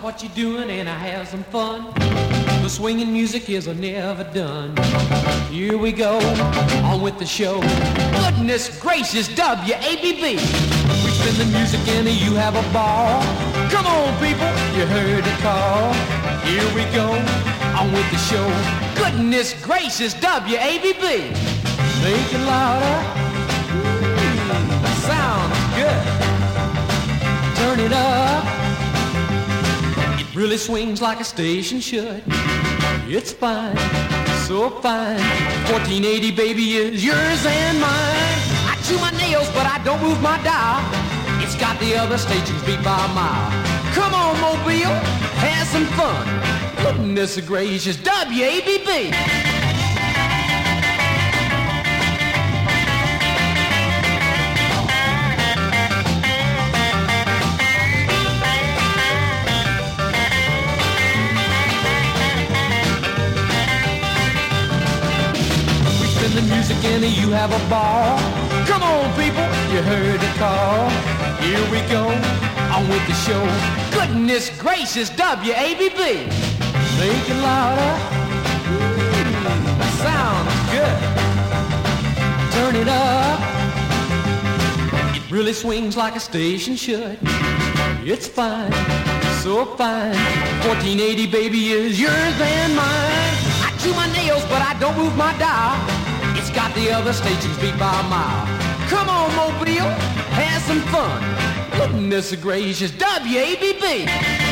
what you're doing and I have some fun. The swinging music is never done. Here we go, on with the show. Goodness gracious, WABB. We spin the music and you have a ball. Come on, people, you heard the call. Here we go, on with the show. Goodness gracious, WABB. Make it louder. Sounds good. Turn it up. It really swings like a station should. It's fine, so fine. 1480, baby, is yours and mine. I chew my nails, but I don't move my dial. It's got the other stations beat by a mile. Come on, Mobile, have some fun. Goodness gracious, WABB. The music and you have a ball. Come on, people, you heard the call. Here we go, on with the show. Goodness gracious, WABB. Make it louder. Sounds good. Turn it up. It really swings like a station should. It's fine, so fine. 1480, baby, is yours and mine. I chew my nails, but I don't move my dial. It's got the other stations beat by a mile. Come on, Mobile, have some fun. Goodness gracious, WABB.